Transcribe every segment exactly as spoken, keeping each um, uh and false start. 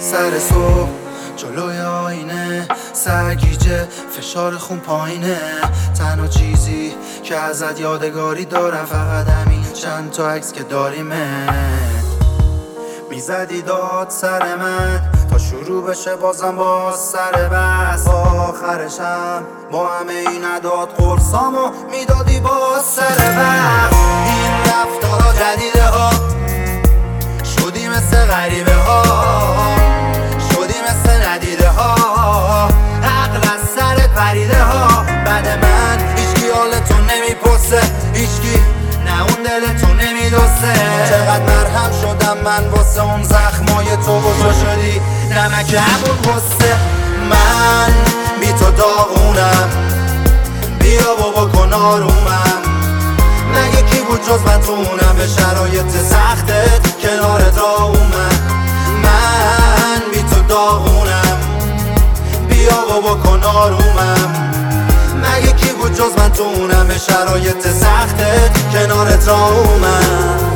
سر صبح جلوی آینه سرگیجه فشار خون پایینه. تنها چیزی که ازت یادگاری دارم فقط همین چند تا عکس که داریمه. میزدی داد سر من تا شروع بشه بازم باز سر بس. آخرشم با همه این عداد قرصامو میدادی باز سر بس. این رفتارا جدیده ها شدی مثل غریبه ها، شدی مثل ندیده ها، عقل از سرت پریده ها. بعد من هیچکی حالتو نمیپرسه، هیچکی نه اون دلتو نمیدوسه. چقدر مرهم شدم من واسه اون زخمای تو و تو شدی نمک همون غصه. من بی تو داغونم، بیا بابا کن آرومم. مگه کی بود جز من تو اونم به شرایط سختت کنارت را اومد. من بی تو داغونم، بیا بابا کن آرومم. مگه کی بود جز من تو اونم به شرایط سختت کنارت را اومد.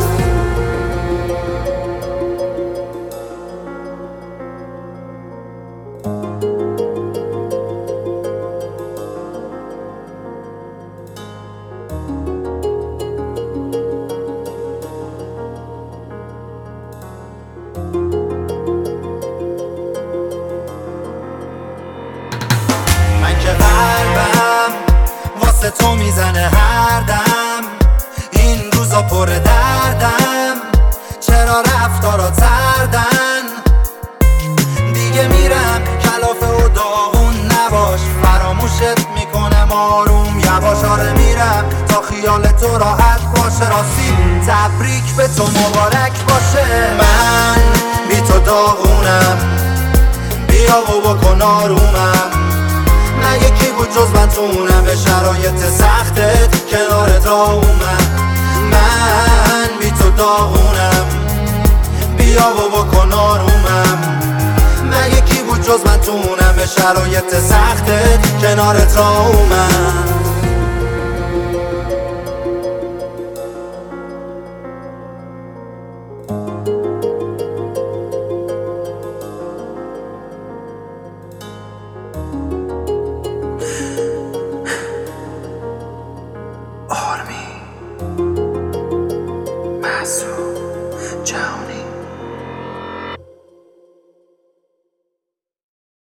من که قلبم واسه تو میزنه هر دم، این روزا پر دردم. چرا رفتارا تردن؟ دیگه میرم کلافه و داغون نباش، فراموشت میکنم آروم یواش. آره میرم تا خیال تو راحت باشه، راستی تبریک به تو مبارک باشه. من بی تو داغونم، بیا و بکن آرومم. مگه کی بود جز من تو اونم به شرایط سختت کنارت را اومد. من بی تو داغونم، بیا و بکن آرومم. مگه کی بود جز من تو اونم به شرایط سختت کنارت را اومد.